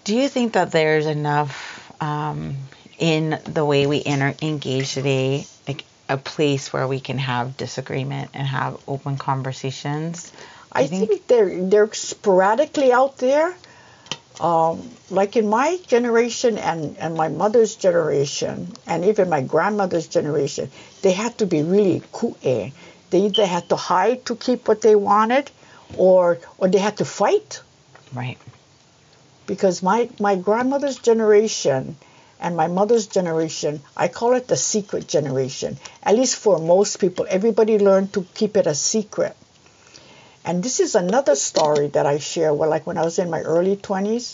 Do you think that there's enough in the way we engage today, like a place where we can have disagreement and have open conversations? I think they're sporadically out there. Like in my generation and my mother's generation, and even my grandmother's generation, they had to be really ku'e. They either had to hide to keep what they wanted, or they had to fight. Right. Because my grandmother's generation and my mother's generation, I call it the secret generation. At least for most people, everybody learned to keep it a secret. And this is another story that I share. Well, like when I was in my early 20s,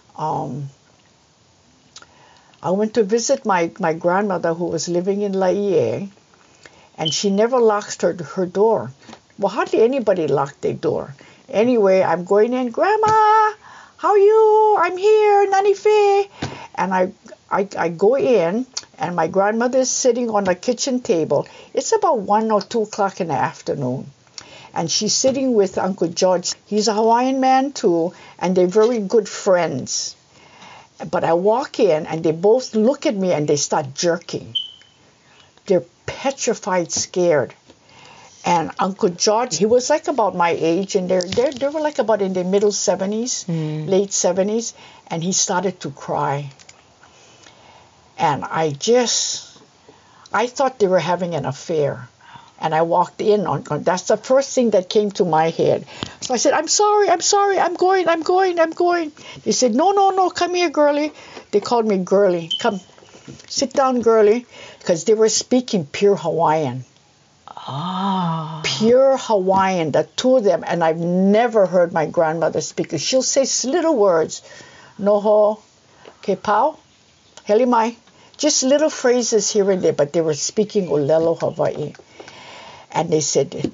I went to visit my grandmother who was living in Laie, and she never locked her door. Well, hardly anybody locked their door. Anyway, I'm going in, Grandma, how are you? I'm here, Nanife. And I go in, and my grandmother is sitting on the kitchen table. It's about 1 or 2 o'clock in the afternoon. And she's sitting with Uncle George. He's a Hawaiian man too, and they're very good friends. But I walk in, and they both look at me, and they start jerking. They're petrified, scared. And Uncle George, he was like about my age, and they were like about in their middle 70s, late 70s, and he started to cry. And I thought they were having an affair. And I walked in on that's the first thing that came to my head. So I said, I'm sorry, I'm going. They said, no, come here, girlie. They called me girlie. Come, sit down, girlie. Because they were speaking pure Hawaiian. Oh. Pure Hawaiian, the two of them. And I've never heard my grandmother speak. She'll say little words. Noho, ke pau, heli mai. Just little phrases here and there. But they were speaking Olelo Hawaii. And I said,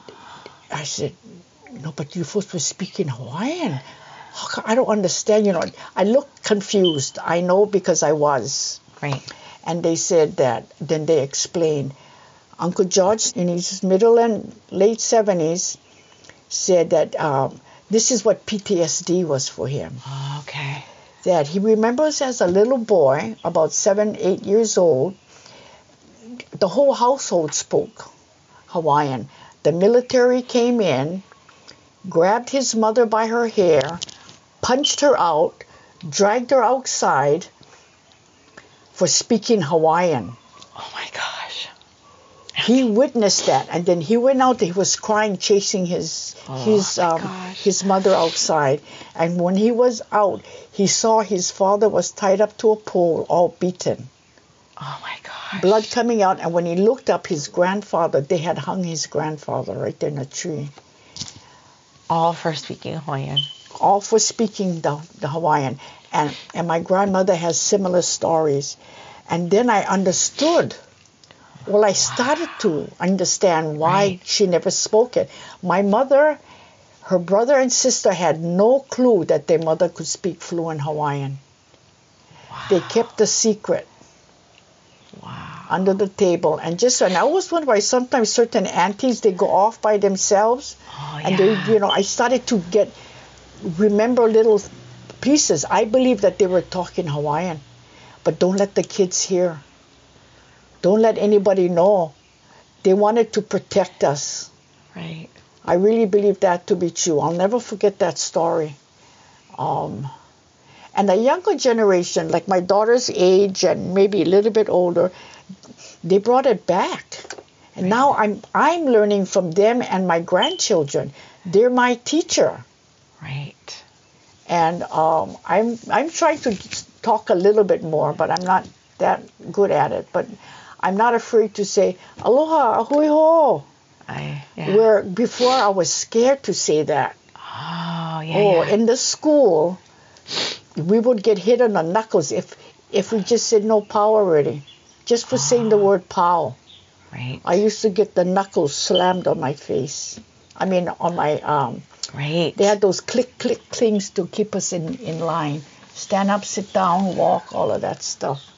no, but you're supposed to speak in Hawaiian. I don't understand, I looked confused. I know because I was. Right. And they said that, then they explained. Uncle George, in his middle and late 70s, said that this is what PTSD was for him. Oh, okay. That he remembers as a little boy, about 7, 8 years old, the whole household spoke Hawaiian. The military came in, grabbed his mother by her hair, punched her out, dragged her outside for speaking Hawaiian. Oh my gosh. He witnessed that, and then he went out, he was crying, chasing his mother outside. And when he was out, he saw his father was tied up to a pole, all beaten. Oh my gosh. Blood coming out, and when he looked up, his grandfather, they had hung his grandfather right there in a tree. All for speaking Hawaiian. All for speaking the Hawaiian. And my grandmother has similar stories. And then I understood. Well, I started to understand why she never spoke it. My mother, her brother and sister had no clue that their mother could speak fluent Hawaiian. Wow. They kept the secret. Wow. Under the table. And I always wonder why sometimes certain aunties, they go off by themselves. Oh, and yeah. I started to remember little pieces. I believe that they were talking Hawaiian. But don't let the kids hear. Don't let anybody know. They wanted to protect us. Right. I really believe that to be true. I'll never forget that story. And the younger generation, like my daughter's age and maybe a little bit older, they brought it back. And now I'm learning from them and my grandchildren. They're my teacher. Right. And I'm trying to talk a little bit more, but I'm not that good at it. But I'm not afraid to say, aloha, ahui ho. Where before I was scared to say that. Oh, yeah. In the school, we would get hit on the knuckles if we just said no pow already. Just for saying the word pow. Right. I used to get the knuckles slammed on my face. I mean, on my Right. They had those click things to keep us in line. Stand up, sit down, walk, all of that stuff.